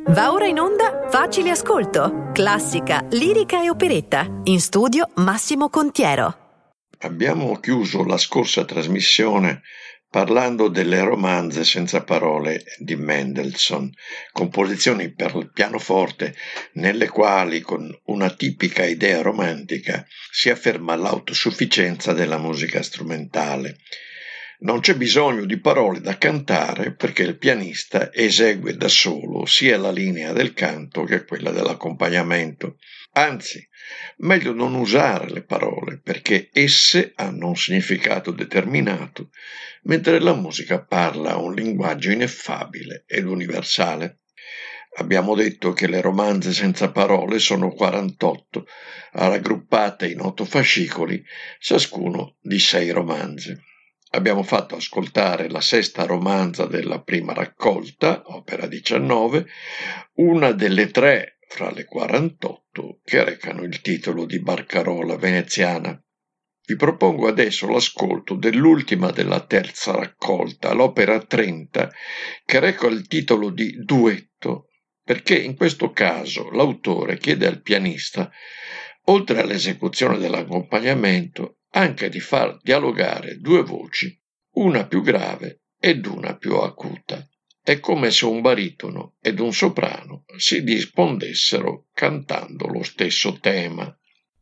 Va ora in onda Facile Ascolto, classica, lirica e operetta. In studio Massimo Contiero. Abbiamo chiuso la scorsa trasmissione parlando delle romanze senza parole di Mendelssohn, composizioni per il pianoforte nelle quali, con una tipica idea romantica, si afferma l'autosufficienza della musica strumentale. Non c'è bisogno di parole da cantare perché il pianista esegue da solo sia la linea del canto che quella dell'accompagnamento. Anzi, meglio non usare le parole perché esse hanno un significato determinato, mentre la musica parla un linguaggio ineffabile ed universale. Abbiamo detto che le romanze senza parole sono 48, raggruppate in 8 fascicoli, ciascuno di 6 romanze. Abbiamo fatto ascoltare la sesta romanza della prima raccolta, opera 19, una delle 3 fra le 48 che recano il titolo di Barcarola veneziana. Vi propongo adesso l'ascolto dell'ultima della terza raccolta, l'opera 30, che reca il titolo di Duetto, perché in questo caso l'autore chiede al pianista, oltre all'esecuzione dell'accompagnamento, anche di far dialogare 2 voci, una più grave ed una più acuta. È come se un baritono ed un soprano si rispondessero cantando lo stesso tema.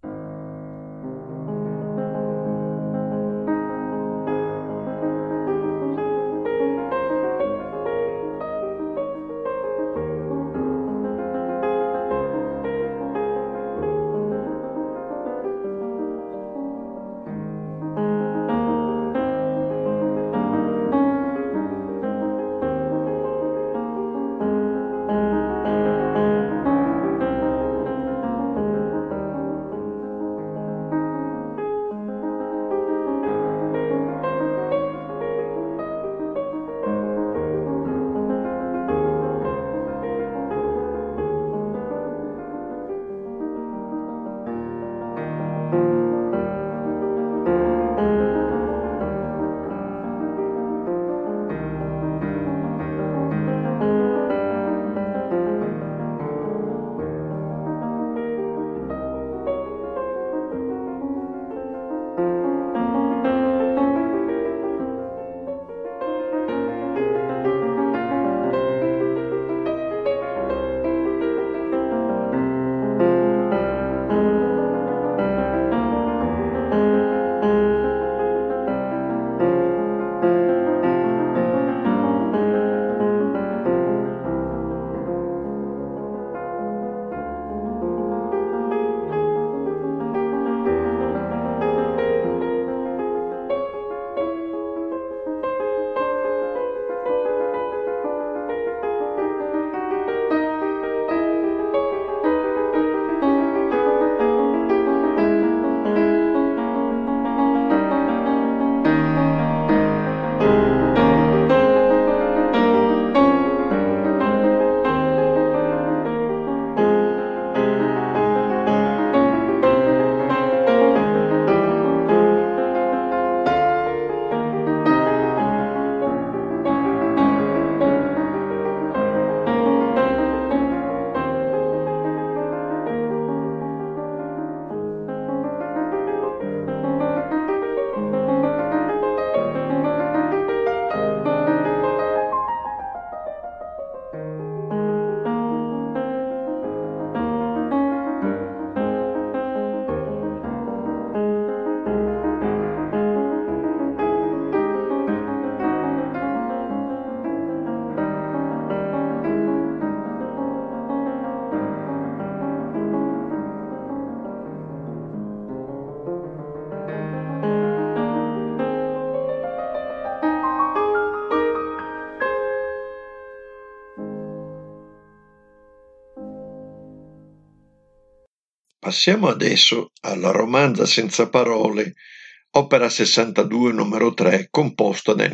Passiamo adesso alla romanza senza parole, opera 62 numero 3, composta nel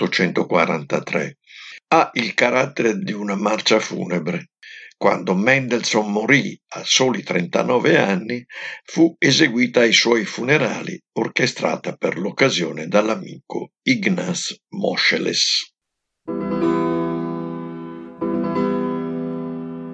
1843. Ha il carattere di una marcia funebre. Quando Mendelssohn morì a soli 39 anni, fu eseguita ai suoi funerali, orchestrata per l'occasione dall'amico Ignaz Moscheles.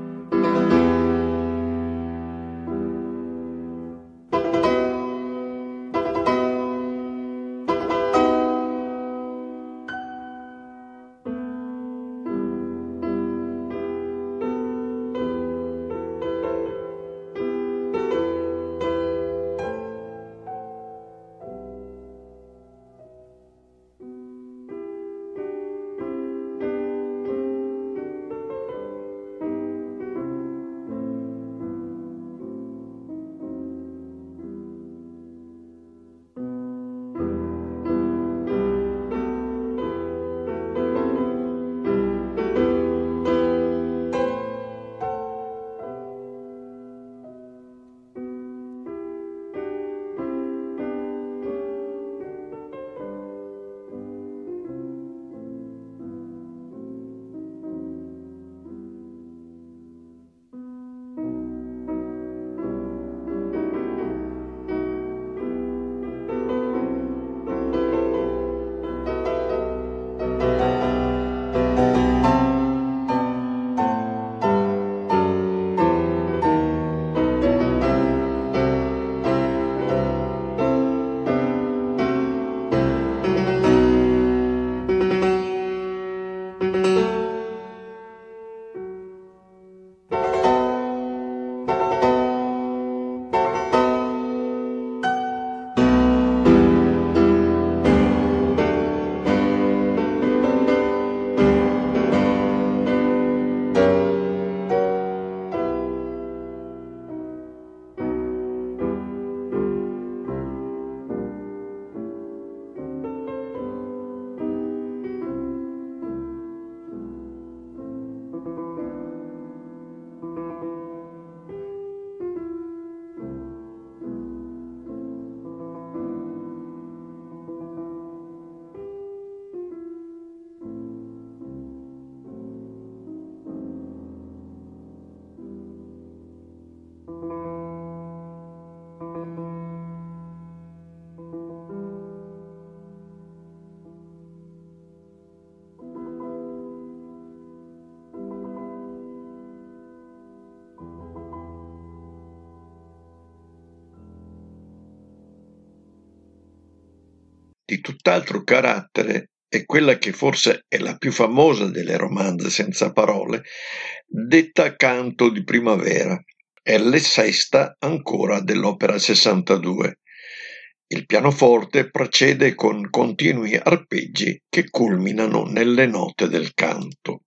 Di tutt'altro carattere è quella che forse è la più famosa delle romanze senza parole, detta Canto di primavera. È la sesta ancora dell'opera 62. Il pianoforte procede con continui arpeggi che culminano nelle note del canto.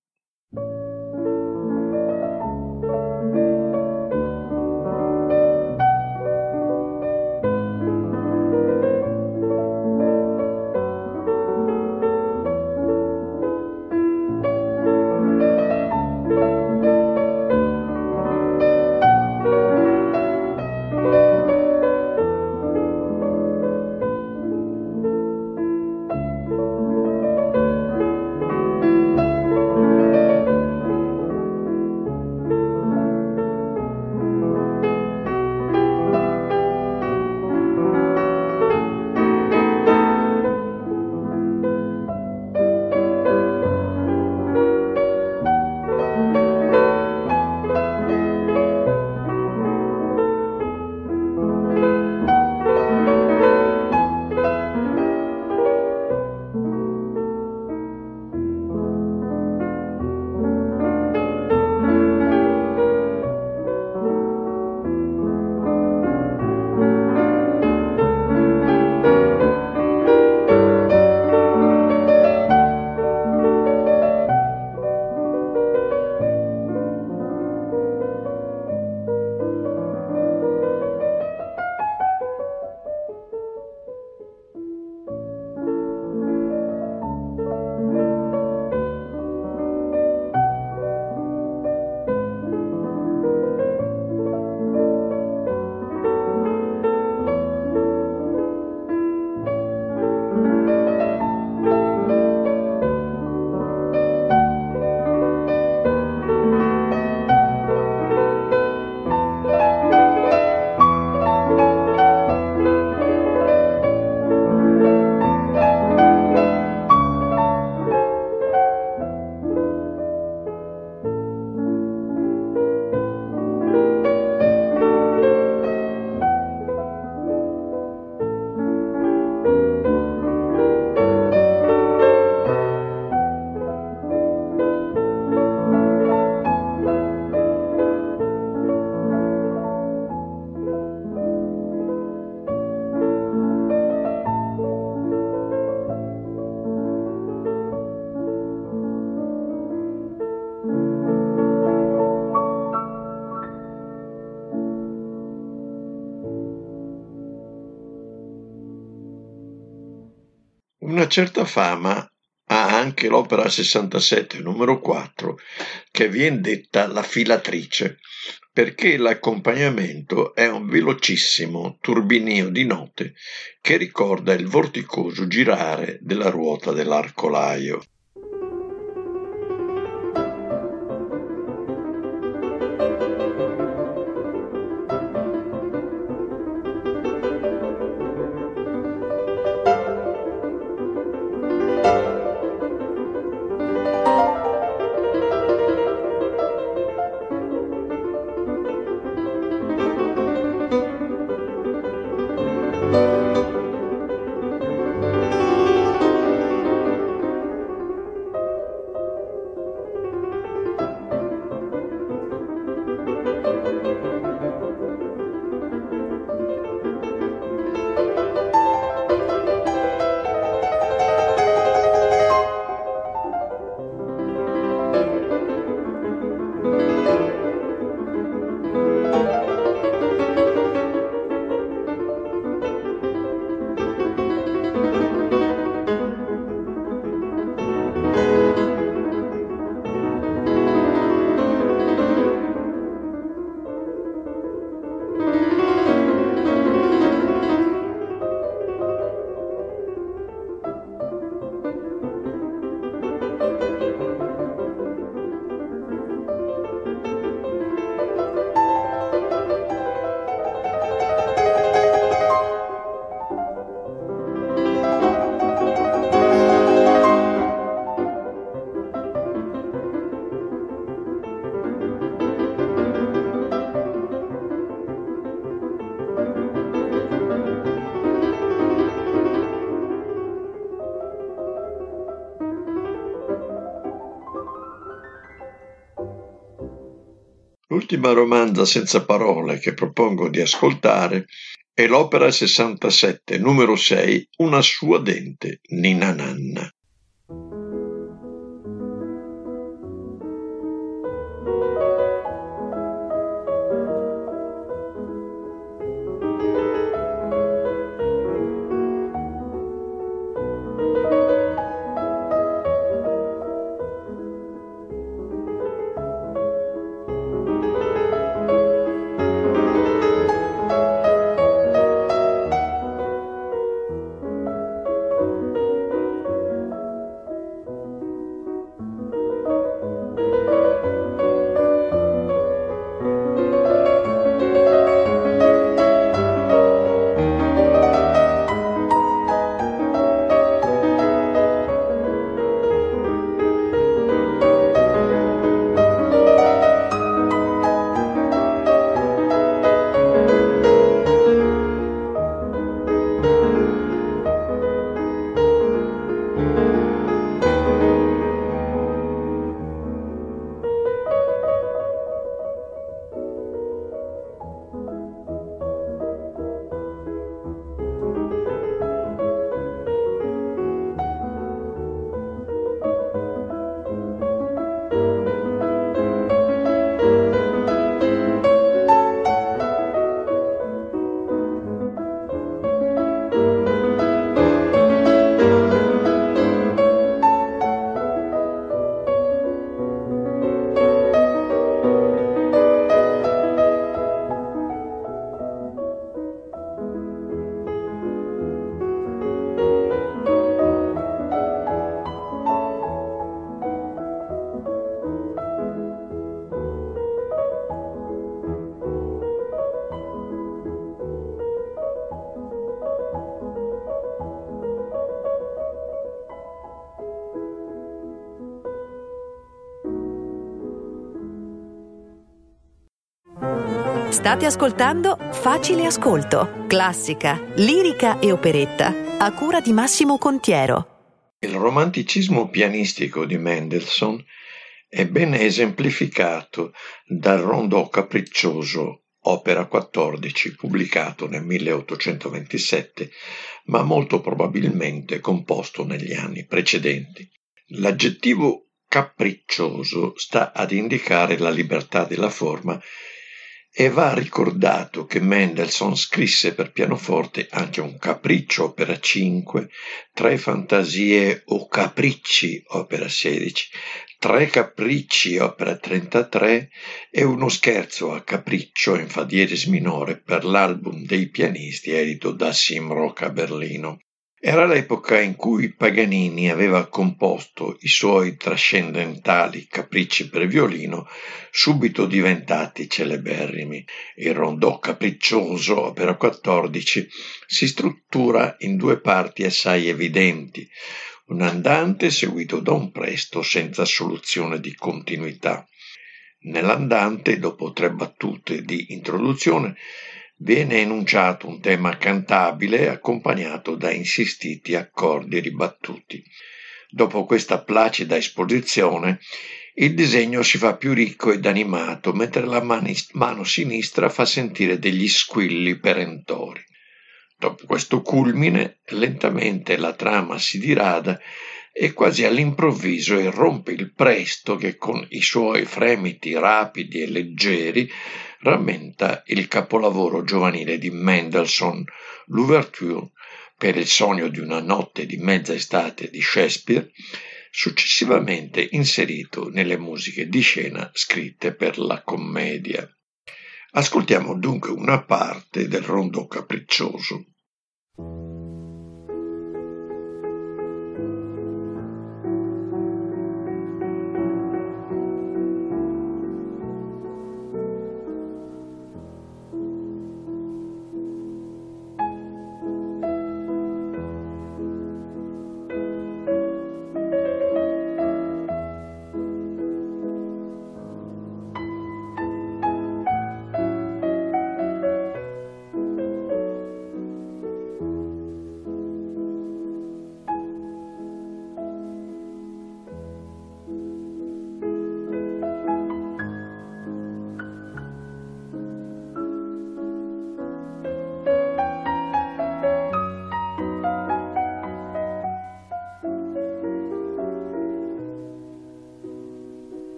Una certa fama ha anche l'opera 67 numero 4, che viene detta La filatrice, perché l'accompagnamento è un velocissimo turbinio di note che ricorda il vorticoso girare della ruota dell'arcolaio. L'ultima romanza senza parole che propongo di ascoltare è l'opera 67, numero 6, Una sua dente, Ninna Nanna. State ascoltando Facile Ascolto, classica, lirica e operetta, a cura di Massimo Contiero. Il romanticismo pianistico di Mendelssohn è ben esemplificato dal Rondò capriccioso, opera 14, pubblicato nel 1827, ma molto probabilmente composto negli anni precedenti. L'aggettivo capriccioso sta ad indicare la libertà della forma e va ricordato che Mendelssohn scrisse per pianoforte anche un capriccio opera 5, 3 fantasie o capricci opera 16, 3 capricci opera 33 e uno scherzo a capriccio in fa diesis minore per l'album dei pianisti edito da Simrock a Berlino. Era l'epoca in cui Paganini aveva composto i suoi trascendentali capricci per violino, subito diventati celeberrimi. Il Rondò capriccioso, opera 14, si struttura in 2 parti assai evidenti, un andante seguito da un presto senza soluzione di continuità. Nell'andante, dopo 3 battute di introduzione, viene enunciato un tema cantabile accompagnato da insistiti accordi ribattuti. Dopo questa placida esposizione, il disegno si fa più ricco ed animato, mentre la mano sinistra fa sentire degli squilli perentori. Dopo questo culmine, lentamente la trama si dirada e quasi all'improvviso irrompe il presto che con i suoi fremiti rapidi e leggeri rammenta il capolavoro giovanile di Mendelssohn, l'ouverture per il sogno di una notte di mezza estate di Shakespeare, successivamente inserito nelle musiche di scena scritte per la commedia. Ascoltiamo dunque una parte del Rondò capriccioso.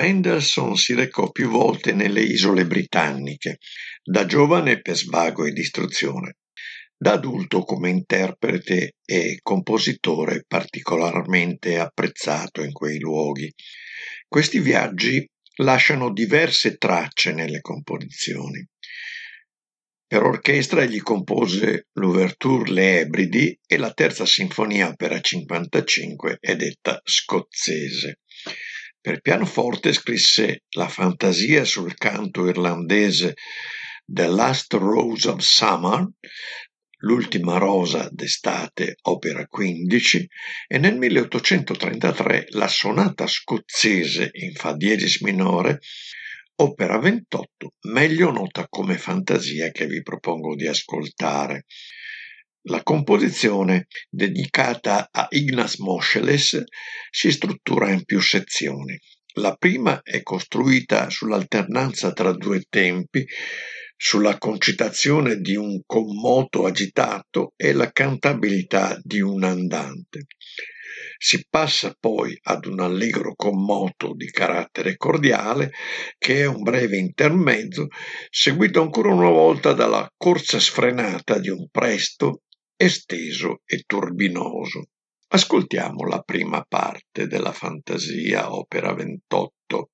Mendelssohn si recò più volte nelle isole britanniche, da giovane per svago ed istruzione, da adulto come interprete e compositore particolarmente apprezzato in quei luoghi. Questi viaggi lasciano diverse tracce nelle composizioni. Per orchestra egli compose l'Ouverture Le Ebridi e la terza sinfonia opera 55 è detta scozzese. Per pianoforte scrisse la fantasia sul canto irlandese The Last Rose of Summer, l'ultima rosa d'estate, opera 15, e nel 1833 la sonata scozzese in fa diesis minore, opera 28, meglio nota come fantasia, che vi propongo di ascoltare. La composizione, dedicata a Ignaz Moscheles, si struttura in più sezioni. La prima è costruita sull'alternanza tra due tempi, sulla concitazione di un commoto agitato e la cantabilità di un andante. Si passa poi ad un allegro commoto di carattere cordiale, che è un breve intermezzo, seguito ancora una volta dalla corsa sfrenata di un presto esteso e turbinoso. Ascoltiamo la prima parte della fantasia, opera 28.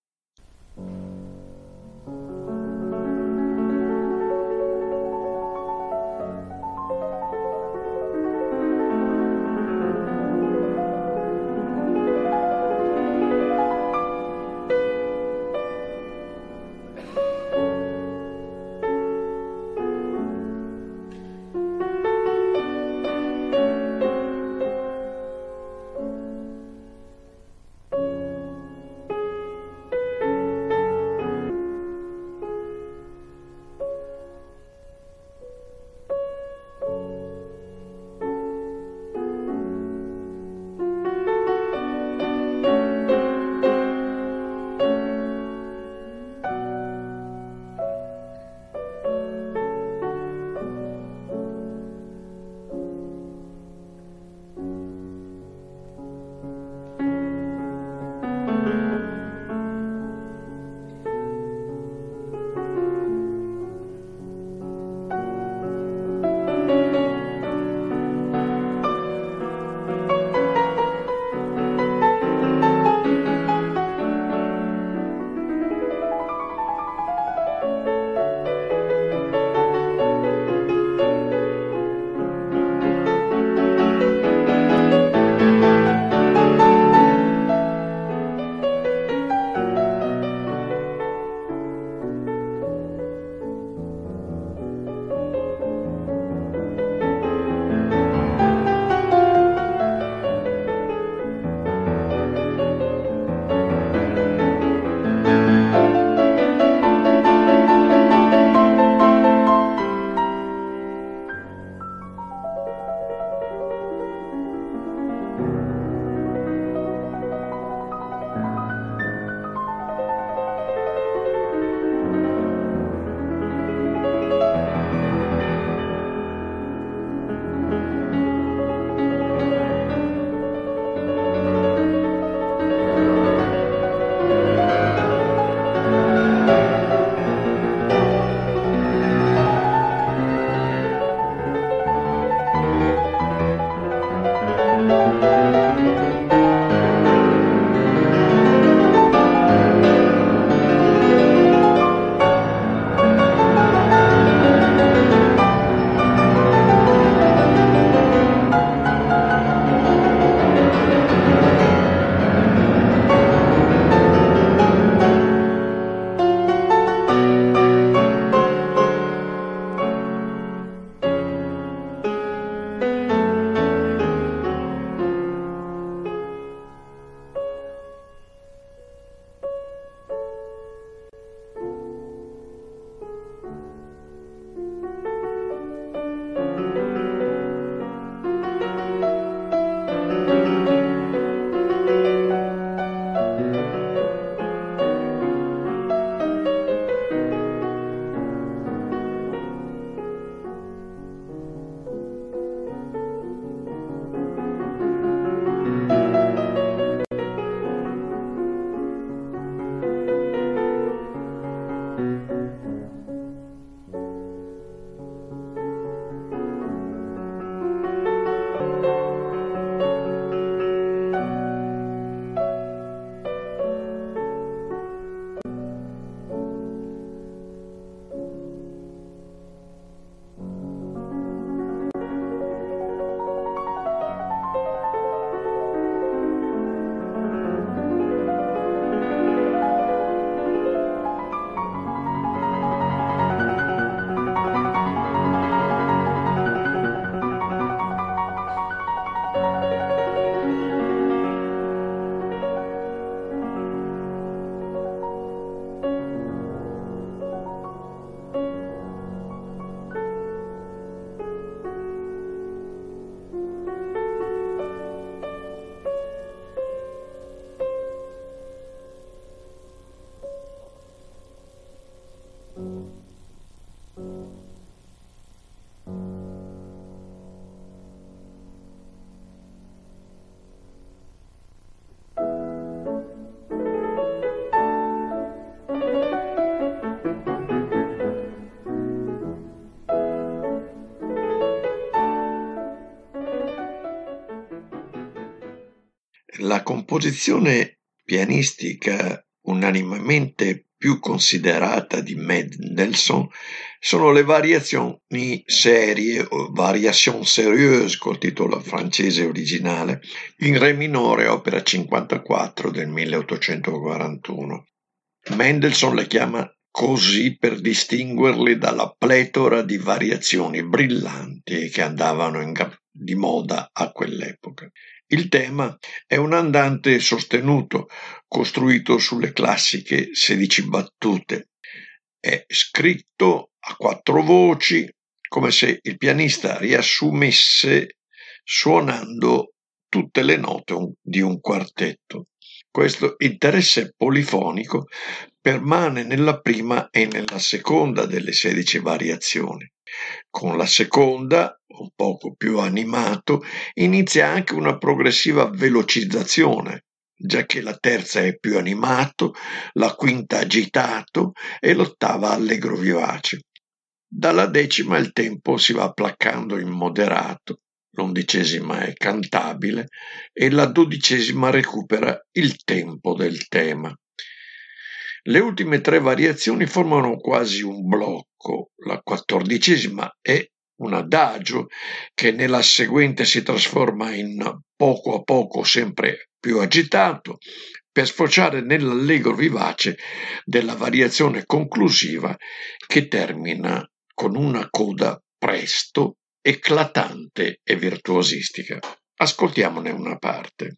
La composizione pianistica unanimemente più considerata di Mendelssohn sono le variazioni serie o variation sérieuse col titolo francese originale in Re minore, opera 54 del 1841. Mendelssohn le chiama così per distinguerli dalla pletora di variazioni brillanti che andavano di moda a quell'epoca. Il tema è un andante sostenuto, costruito sulle classiche 16 battute. È scritto a 4 voci, come se il pianista riassumesse suonando tutte le note di un quartetto. Questo interesse polifonico permane nella prima e nella seconda delle 16 variazioni. Con la seconda, un poco più animato, inizia anche una progressiva velocizzazione, giacché la terza è più animato, la quinta agitato e l'ottava allegro vivace. Dalla decima il tempo si va placcando in moderato, l'11ª è cantabile e la 12ª recupera il tempo del tema. Le ultime 3 variazioni formano quasi un blocco. La 14ª è un adagio che nella seguente si trasforma in poco a poco sempre più agitato, per sfociare nell'allegro vivace della variazione conclusiva che termina con una coda presto, eclatante e virtuosistica. Ascoltiamone una parte.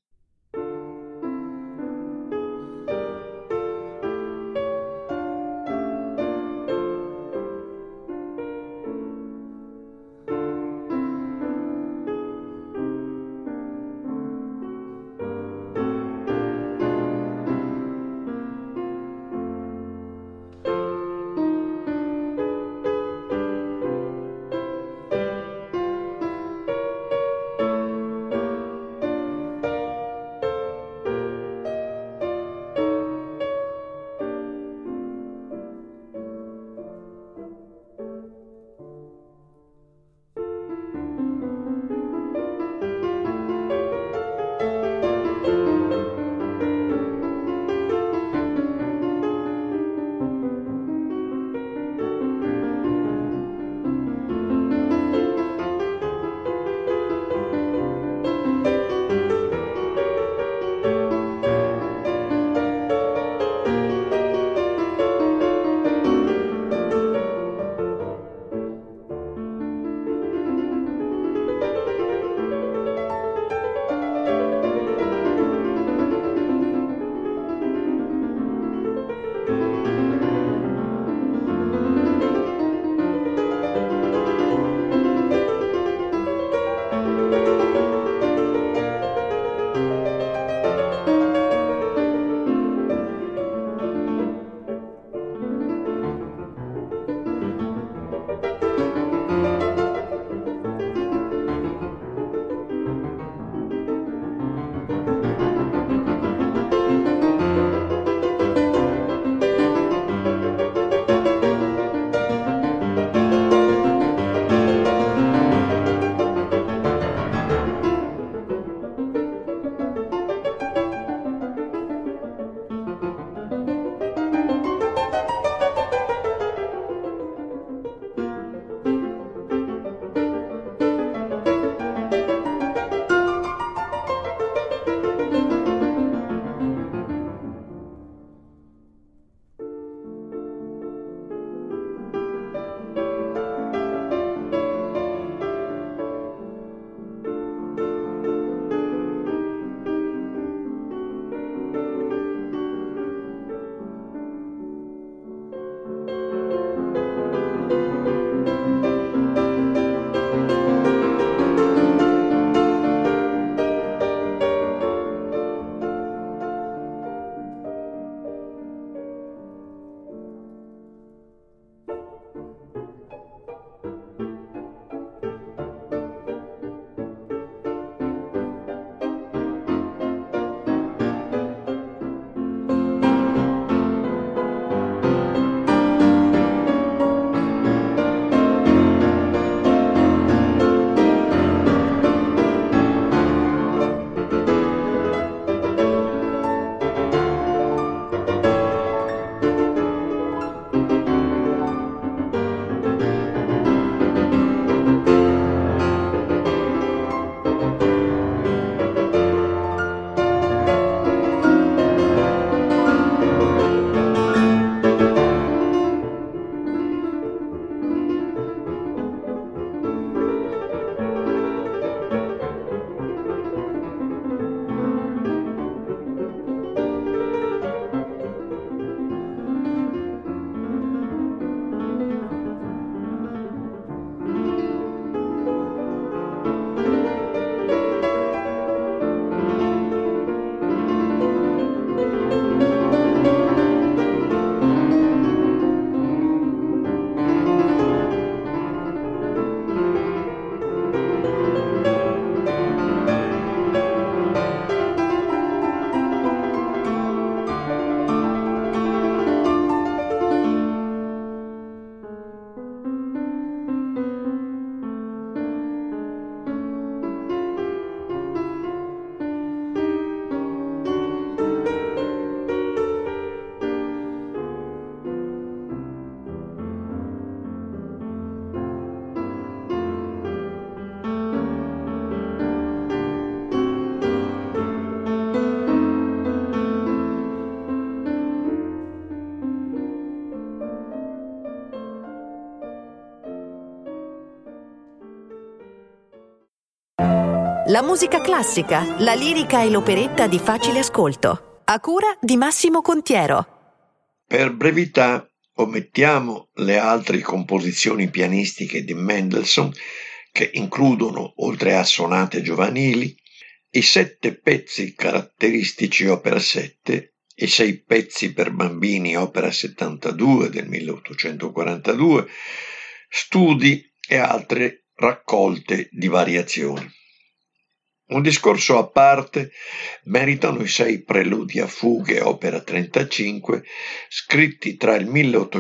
la musica classica, la lirica e l'operetta di facile ascolto, a cura di Massimo Contiero. Per brevità omettiamo le altre composizioni pianistiche di Mendelssohn, che includono, oltre a sonate giovanili, i 7 pezzi caratteristici opera 7, i 6 pezzi per bambini opera 72 del 1842, studi e altre raccolte di variazioni. Un discorso a parte meritano i 6 preludi a fughe opera 35 scritti tra il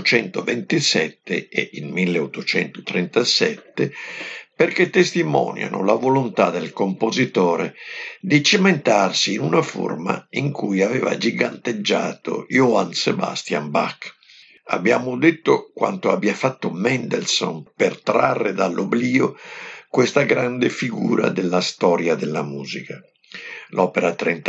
1827 e il 1837, perché testimoniano la volontà del compositore di cimentarsi in una forma in cui aveva giganteggiato Johann Sebastian Bach. Abbiamo detto quanto abbia fatto Mendelssohn per trarre dall'oblio questa grande figura della storia della musica. L'opera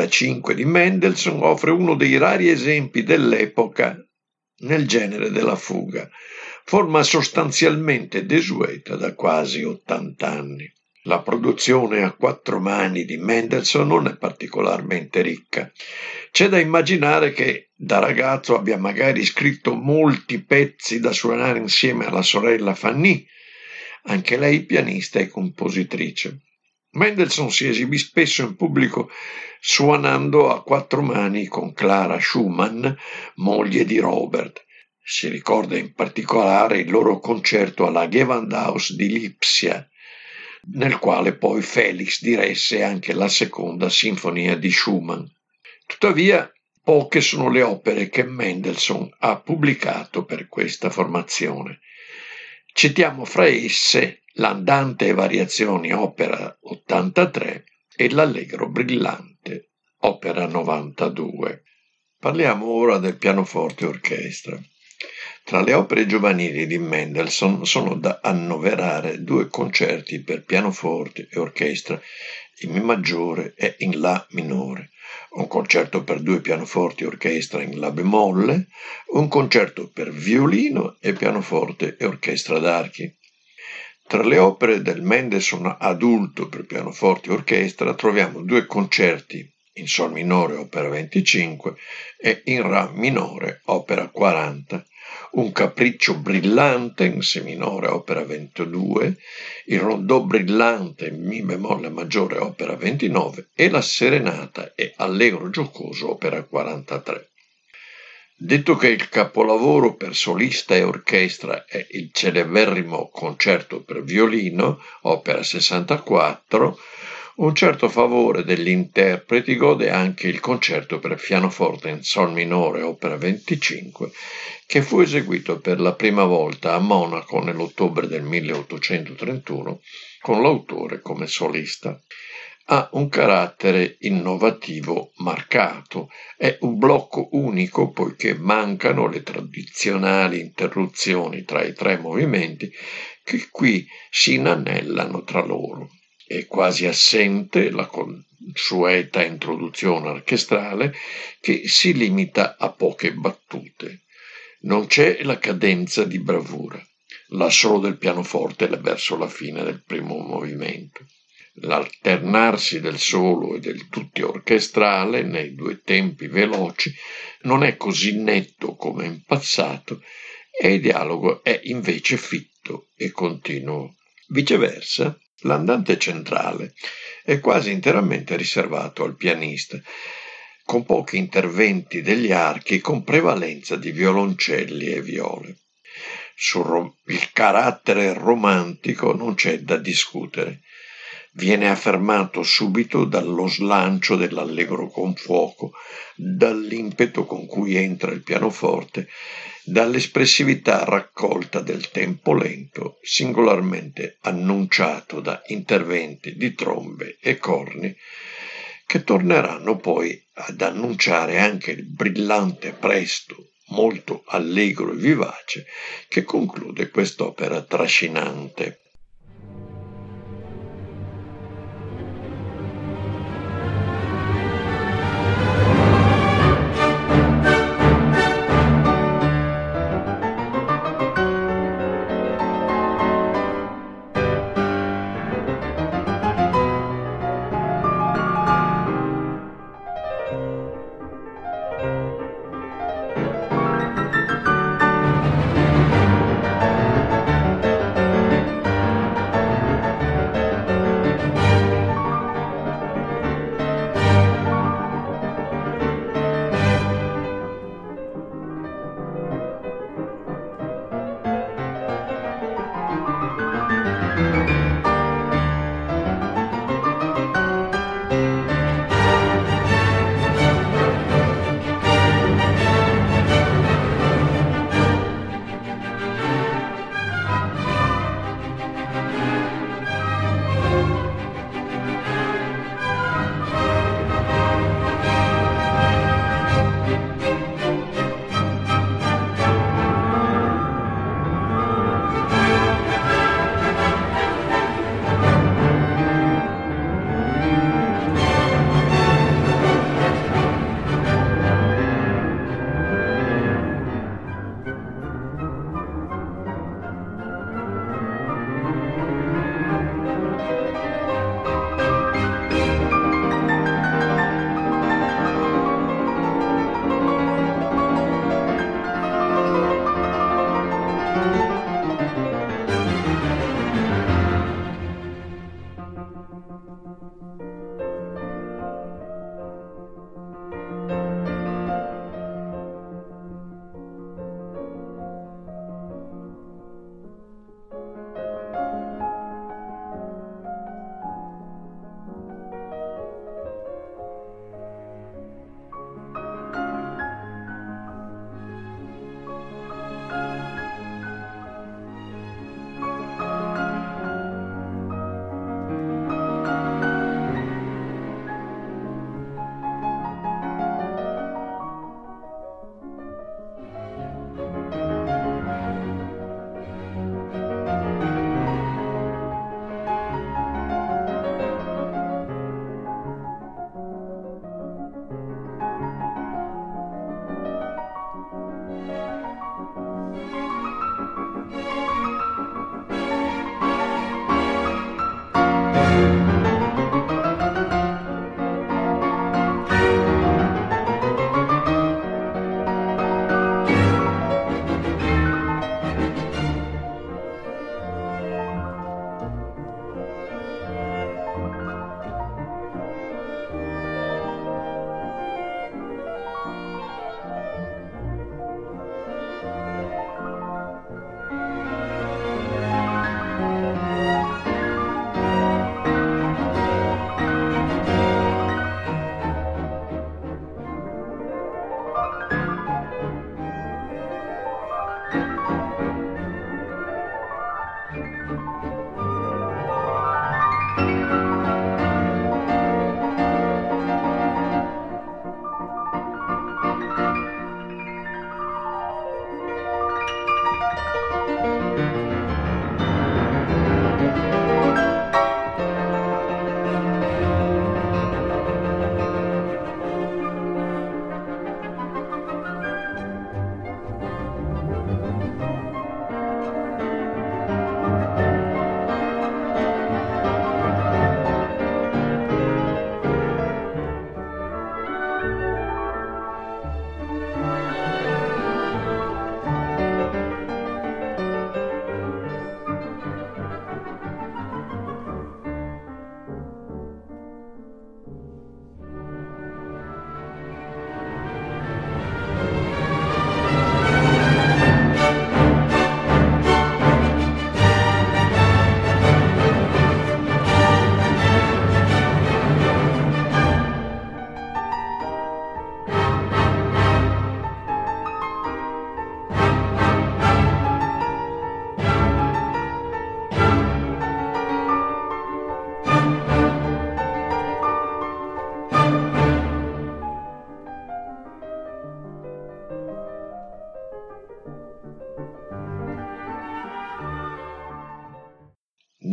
35 di Mendelssohn offre uno dei rari esempi dell'epoca nel genere della fuga, forma sostanzialmente desueta da quasi 80 anni. La produzione a 4 mani di Mendelssohn non è particolarmente ricca. C'è da immaginare che da ragazzo abbia magari scritto molti pezzi da suonare insieme alla sorella Fanny, anche lei pianista e compositrice. Mendelssohn si esibì spesso in pubblico suonando a 4 mani con Clara Schumann, moglie di Robert. Si ricorda in particolare il loro concerto alla Gewandhaus di Lipsia, nel quale poi Felix diresse anche la seconda sinfonia di Schumann. Tuttavia, poche sono le opere che Mendelssohn ha pubblicato per questa formazione. Citiamo fra esse l'Andante e variazioni opera 83 e l'Allegro brillante opera 92. Parliamo ora del pianoforte orchestra. Tra le opere giovanili di Mendelssohn sono da annoverare 2 concerti per pianoforte e orchestra in Mi maggiore e in La minore, un concerto per 2 pianoforti e orchestra in La bemolle, un concerto per violino e pianoforte e orchestra d'archi. Tra le opere del Mendelssohn adulto per pianoforte e orchestra troviamo 2 concerti in Sol minore opera 25 e in Ra minore opera 40, un capriccio brillante in Si minore opera 22, il rondò brillante in Mi bemolle maggiore opera 29 e la serenata e allegro giocoso opera 43. Detto che il capolavoro per solista e orchestra è il celeberrimo concerto per violino opera 64, un certo favore degli interpreti gode anche il concerto per pianoforte in Sol minore opera 25, che fu eseguito per la prima volta a Monaco nell'ottobre del 1831 con l'autore come solista. Ha un carattere innovativo marcato, è un blocco unico poiché mancano le tradizionali interruzioni tra i 3 movimenti che qui si inanellano tra loro. È quasi assente la consueta introduzione orchestrale che si limita a poche battute. Non c'è la cadenza di bravura, l'assolo del pianoforte è verso la fine del primo movimento. L'alternarsi del solo e del tutti orchestrale nei 2 tempi veloci non è così netto come in passato e il dialogo è invece fitto e continuo. Viceversa, l'andante centrale è quasi interamente riservato al pianista, con pochi interventi degli archi con prevalenza di violoncelli e viole. Sul carattere romantico non c'è da discutere. Viene affermato subito dallo slancio dell'allegro con fuoco, dall'impeto con cui entra il pianoforte, dall'espressività raccolta del tempo lento, singolarmente annunciato da interventi di trombe e corni, che torneranno poi ad annunciare anche il brillante presto, molto allegro e vivace, che conclude quest'opera trascinante.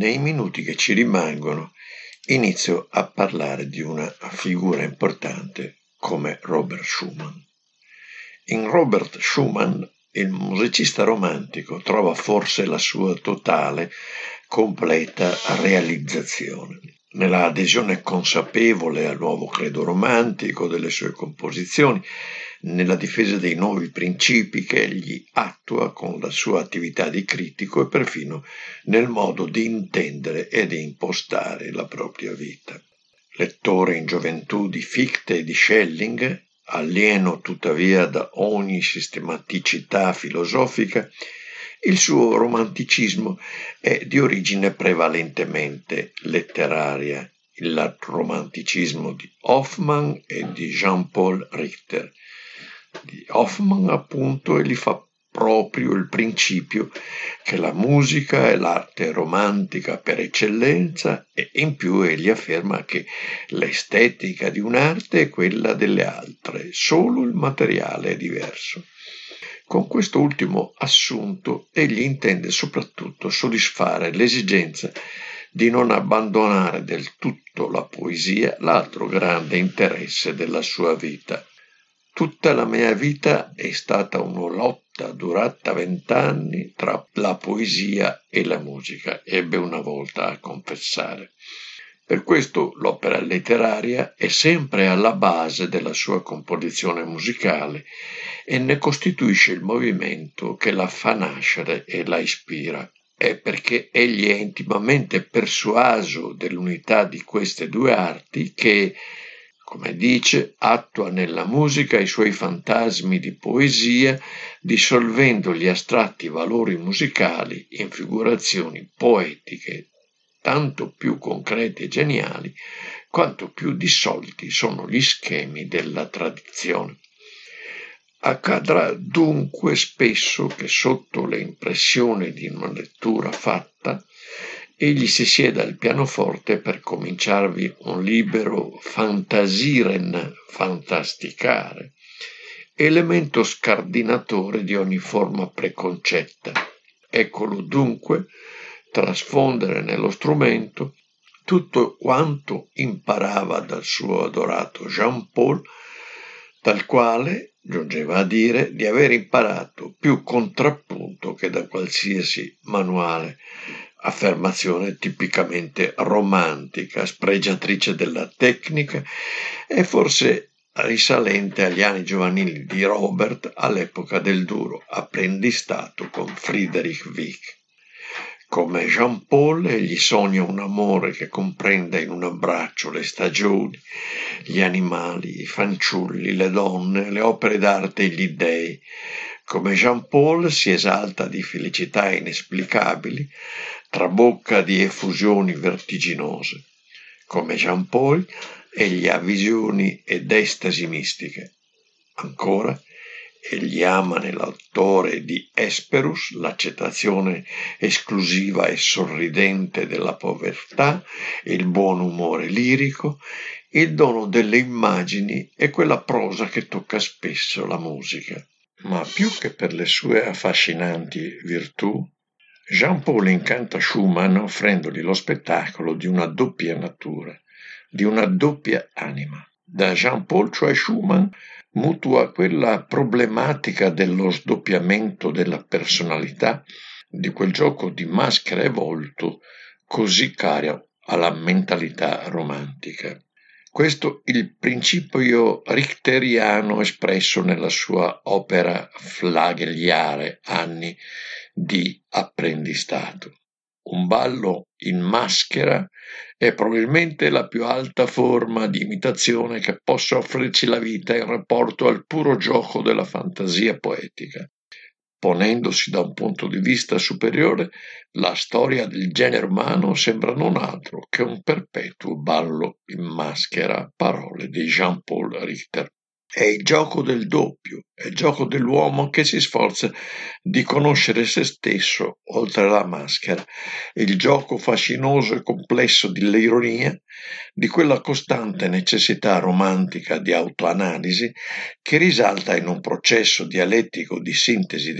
nei minuti che ci rimangono inizio a parlare di una figura importante come Robert Schumann. In Robert Schumann il musicista romantico trova forse la sua totale, completa realizzazione. Nella adesione consapevole al nuovo credo romantico delle sue composizioni, nella difesa dei nuovi principi che egli attua con la sua attività di critico e perfino nel modo di intendere e di impostare la propria vita. Lettore in gioventù di Fichte e di Schelling, alieno tuttavia da ogni sistematicità filosofica, il suo romanticismo è di origine prevalentemente letteraria, il romanticismo di Hoffmann e di Jean-Paul Richter. Di Hoffmann appunto egli fa proprio il principio che la musica è l'arte romantica per eccellenza e in più egli afferma che l'estetica di un'arte è quella delle altre, solo il materiale è diverso. Con questo ultimo assunto egli intende soprattutto soddisfare l'esigenza di non abbandonare del tutto la poesia, l'altro grande interesse della sua vita. Tutta la mia vita è stata una lotta durata 20 anni tra la poesia e la musica, ebbe una volta a confessare. Per questo l'opera letteraria è sempre alla base della sua composizione musicale e ne costituisce il movimento che la fa nascere e la ispira. È perché egli è intimamente persuaso dell'unità di queste due arti che, come dice, attua nella musica i suoi fantasmi di poesia, dissolvendo gli astratti valori musicali in figurazioni poetiche, tanto più concreti e geniali, quanto più dissolti sono gli schemi della tradizione. Accadrà dunque spesso che sotto le impressioni di una lettura fatta, egli si sieda al pianoforte per cominciarvi un libero fantasiren, fantasticare, elemento scardinatore di ogni forma preconcetta. Eccolo dunque trasfondere nello strumento tutto quanto imparava dal suo adorato Jean-Paul, dal quale giungeva a dire di aver imparato più contrappunto che da qualsiasi manuale, affermazione tipicamente romantica, spregiatrice della tecnica e forse risalente agli anni giovanili di Robert all'epoca del duro apprendistato con Friedrich Wieck. Come Jean-Paul egli sogna un amore che comprenda in un abbraccio le stagioni, gli animali, i fanciulli, le donne, le opere d'arte e gli dei. Come Jean-Paul si esalta di felicità inesplicabili, trabocca di effusioni vertiginose. Come Jean-Paul egli ha visioni ed estasi mistiche. Ancora, egli ama nell'autore di Hesperus l'accettazione esclusiva e sorridente della povertà, il buon umore lirico, il dono delle immagini e quella prosa che tocca spesso la musica. Ma più che per le sue affascinanti virtù, Jean-Paul incanta Schumann offrendogli lo spettacolo di una doppia natura, di una doppia anima. Da Jean-Paul, cioè Schumann, mutua quella problematica dello sdoppiamento della personalità, di quel gioco di maschera e volto così caro alla mentalità romantica. Questo il principio richteriano espresso nella sua opera flagelliare, Anni di apprendistato. Un ballo in maschera è probabilmente la più alta forma di imitazione che possa offrirci la vita in rapporto al puro gioco della fantasia poetica. Ponendosi da un punto di vista superiore, la storia del genere umano sembra non altro che un perpetuo ballo in maschera, parole di Jean-Paul Richter. È il gioco del doppio, è il gioco dell'uomo che si sforza di conoscere se stesso oltre la maschera, il gioco fascinoso e complesso dell'ironia, di quella costante necessità romantica di autoanalisi che risalta in un processo dialettico di sintesi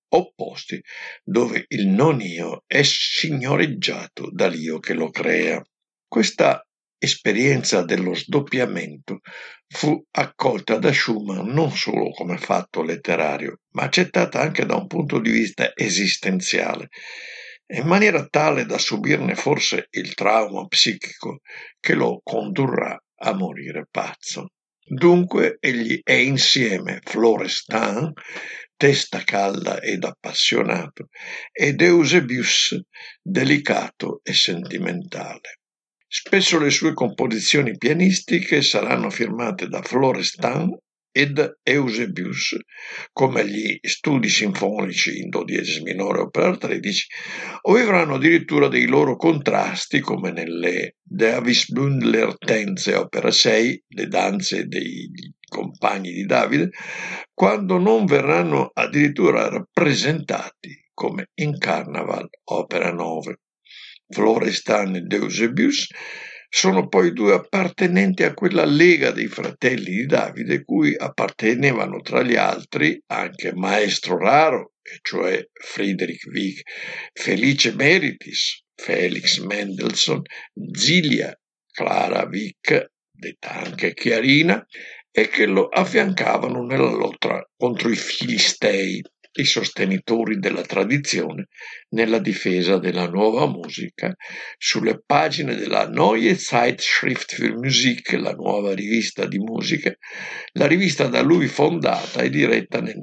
opposti, dove il non io è signoreggiato dall'io che lo crea. Questa esperienza dello sdoppiamento fu accolta da Schumann non solo come fatto letterario, ma accettata anche da un punto di vista esistenziale, in maniera tale da subirne forse il trauma psichico che lo condurrà a morire pazzo. Dunque egli è insieme Florestan, testa calda ed appassionato, ed Eusebius, delicato e sentimentale. Spesso le sue composizioni pianistiche saranno firmate da Florestan ed Eusebius, come gli studi sinfonici in do diesis minore opera 13, o vivranno addirittura dei loro contrasti, come nelle Davisbündler Tänze opera 6, le danze dei compagni di Davide, quando non verranno addirittura rappresentati come in Carnaval opera 9. Florestan ed Eusebius sono poi due appartenenti a quella lega dei fratelli di Davide, cui appartenevano tra gli altri anche Maestro Raro, e cioè Friedrich Wieck, Felice Meritis, Felix Mendelssohn, Zilia, Clara Wieck, detta anche Chiarina, e che lo affiancavano nella lotta contro i Filistei, i sostenitori della tradizione, nella difesa della nuova musica, sulle pagine della Neue Zeitschrift für Musik, la nuova rivista di musica, la rivista da lui fondata e diretta nel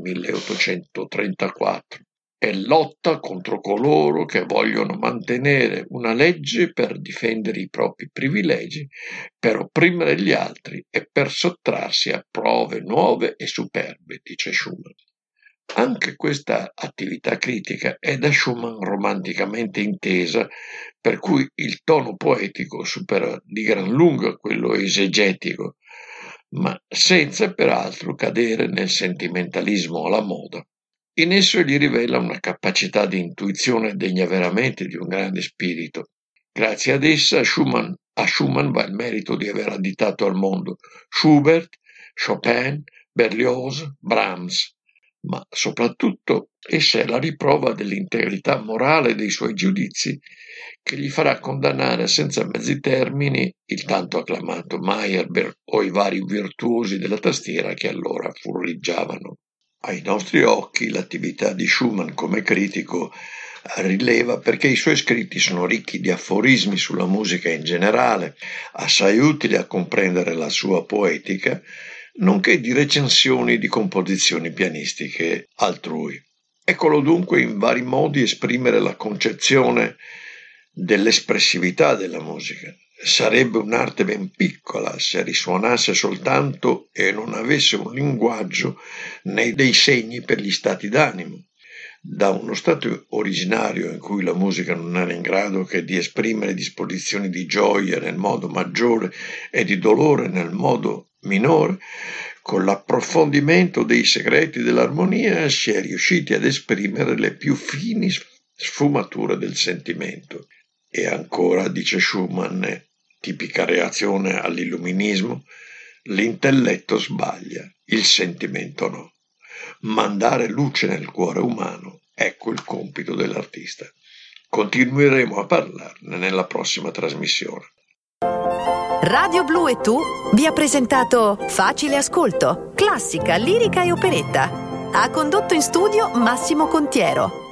1834, e lotta contro coloro che vogliono mantenere una legge per difendere i propri privilegi, per opprimere gli altri e per sottrarsi a prove nuove e superbe, dice Schumann. Anche questa attività critica è da Schumann romanticamente intesa, per cui il tono poetico supera di gran lunga quello esegetico, ma senza peraltro cadere nel sentimentalismo alla moda. In esso gli rivela una capacità di intuizione degna veramente di un grande spirito. Grazie ad essa a Schumann va il merito di aver additato al mondo Schubert, Chopin, Berlioz, Brahms, ma soprattutto essa è la riprova dell'integrità morale dei suoi giudizi, che gli farà condannare senza mezzi termini il tanto acclamato Meyerbeer o i vari virtuosi della tastiera che allora furleggiavano. Ai nostri occhi l'attività di Schumann come critico rileva perché i suoi scritti sono ricchi di aforismi sulla musica in generale, assai utili a comprendere la sua poetica, nonché di recensioni di composizioni pianistiche altrui. Eccolo dunque in vari modi esprimere la concezione dell'espressività della musica. Sarebbe un'arte ben piccola se risuonasse soltanto e non avesse un linguaggio né dei segni per gli stati d'animo. Da uno stato originario in cui la musica non era in grado che di esprimere disposizioni di gioia nel modo maggiore e di dolore nel modo minore, con l'approfondimento dei segreti dell'armonia si è riusciti ad esprimere le più fini sfumature del sentimento. E ancora, dice Schumann, tipica reazione all'illuminismo, l'intelletto sbaglia, il sentimento no. Mandare luce nel cuore umano, ecco il compito dell'artista. Continueremo a parlarne nella prossima trasmissione. Radio Blu e Tu vi ha presentato Facile Ascolto, classica, lirica e operetta. Ha condotto in studio Massimo Contiero.